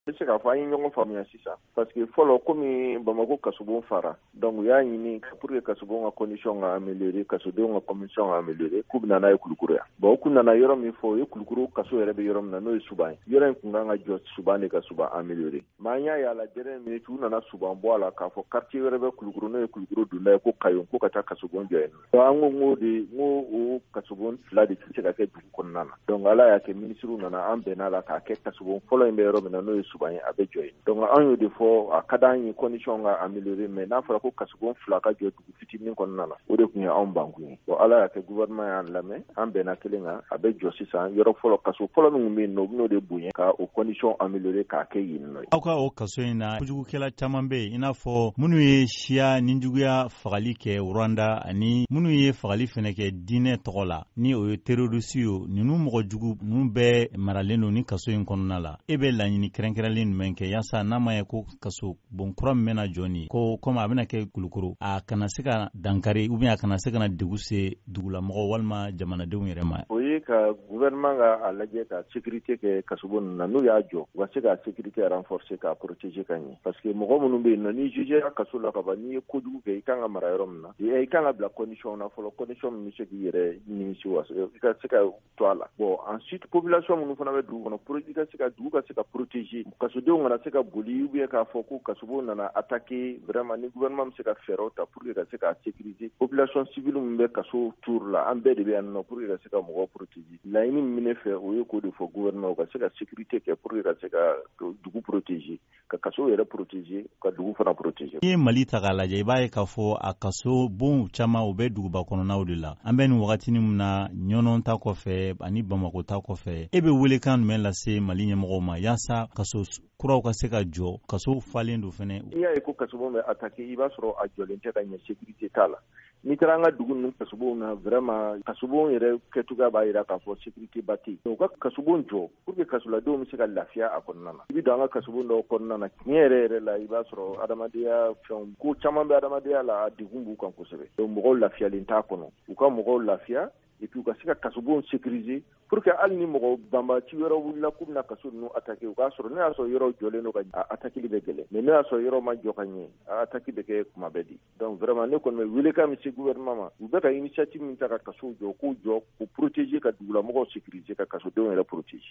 bɛ se k'a fɔ an ye ɲɔgɔn faamuya sisan parce que fɔlɔ komi Bamako kasobon fara donc u y'a ɲini pour que kasobon ka condition ka améliorer kasodenw ka condition ka améliorer k'u bɛna n'a ye Kulukoro yan bon u kun nana yɔrɔ min fɔ o ye Kulukoro kaso yɛrɛ bɛ yɔrɔ min na n'o ye Suban ye yɔrɔ in kun kan ka jɔ Suban de ka Suban améliorer mais an y'a ye a la dernière minute u nana Suban bɔ a la k'a fɔ quartier wɛrɛ bɛ Kulukoro n'o ye Kulukoro donda ye ko Kayon ko ka taa kasobon jɔ yen donc an ko o kasobon fila de tɛ se ka kɛ dugu kɔnɔna na donc ala y'a kɛ ministre nana an bɛnna la k'a kɛ kasobon fɔlɔ in bɛ yɔrɔ min na n'o ye Suban ye a bɛ jɔ yen donc an y'o de fɔ a ka d'an ye condition ka améliorer mais n'a fɔra ko kasobon fila ka jɔ dugu fitinin kɔnɔna na o de kun ye anw bankun ye bon ala y'a kɛ gouvernement y'an lamɛn an bɛnna kelen kan a bɛ jɔ sisan yɔrɔ fɔlɔ kaso fɔlɔ min kun bɛ yen nɔ u bɛn'o de bonya ka o condition améliorer k'a kɛ yen nɔ. Aw ka o kaso in na kojugukɛla caman bɛ yen i n'a fɔ minnu ye siya ninjuguya fagali kɛ Rwanda ani minnu ye fagali fɛnɛ kɛ diinɛ tɔgɔ la ni o ye terroriste ye ninnu mɔgɔ jugu ninnu bɛɛ maralen don ni kaso in kɔnɔna la e bɛ laɲini kɛrɛnkɛrɛnlen jumɛn kɛ yaasa n'a ma ye ko kaso bon kura min bɛna jɔ nin ko comme a bɛna kɛ Kulukoro a kana se ka dankari ou bien a kana se ka na degun se dugulamɔgɔ walima jamanadenw yɛrɛ ma. O ye ka gouvernement ka a lajɛ ka sécurité kɛ kasobon ninnu na n'u y'a jɔ u ka se ka sécurité renforcer ka protéger ka ɲɛ parce que mɔgɔ minnu bɛ yen nɔ ni jugé ya kaso la ka ban n'i ye kojugu kɛ i kan ka mara yɔrɔ min na i kan ka bila condition na fɔlɔ condition min bɛ se k'i yɛrɛ nimisi wasa i ka se ka to a la bon ensuite population minnu fana bɛ dugu kɔnɔ i ka se ka dugu ka se ka protéger kasodenw kana se ka boli ou bien k'a fɔ ko kasobo nana attaquer vraiment ni gouvernement bɛ se ka fɛɛrɛw ta pour que ka se ka sécuriser population civile min bɛ kaso tour la an bɛɛ de bɛ yan nɔ pour que ka se ka mɔgɔw protéger laɲini min bɛ ne fɛ o ye k'o de fɔ gouvernement ka se ka sécurité kɛ pour que ka se ka dugu protéger ka kaso yɛrɛ protéger ka dugu fana protéger. N'i ye Mali ta k'a lajɛ i b'a ye k'a fɔ a kaso bon caman o bɛ duguba kɔnɔnaw de la an bɛ nin wagati min na ɲɔnɔn ta kɔfɛ ani Bamako ta kɔfɛ e bɛ welekan jumɛn lase Mali ɲɛmɔgɔw ma yaasa kaso kuraw ka se ka jɔ kaso falen don fɛnɛ. N'i y'a ye ko kasobon bɛ attaquer i b'a sɔrɔ a jɔlen tɛ ka ɲɛ sécurité t'a la n'i taara an ka dugu ninnu kasobon na vraiment kasobon yɛrɛ kɛcogoya b'a jira k'a fɔ sécurité ba tɛ yen u ka kasobon jɔ pour que kasoladenw bɛ se ka lafiya a kɔnɔna na i bɛ don an ka kasobon dɔw kɔnɔna na tiɲɛ yɛrɛ la i b'a sɔrɔ adamadenya fɛnw ko caman bɛ adamadenya la a degun b'u kan kosɛbɛ donc mɔgɔw lafiyalen t'a kɔnɔ u ka mɔgɔw lafiya et puis u ka se ka kasobon sécuriser pour que hali ni mɔgɔ banbaaci wɛrɛw wulila k'u bɛna kaso ninnu attaquer u k'a sɔrɔ n'o y'a sɔrɔ yɔrɔ jɔlen don ka ɲɛ a attaquer bɛ gɛlɛn mais n'o y'a sɔrɔ yɔrɔ ma jɔ ka ɲɛ a attaquer bɛ kɛ kuma bɛɛ di donc vraiment ne kɔni bɛ welekan min se gouvernement ma u bɛ ka initiative min ta ka kasow jɔ k'u jɔ k'u protéger ka dugulamɔgɔw sécuriser ka kasodenw yɛrɛ protéger.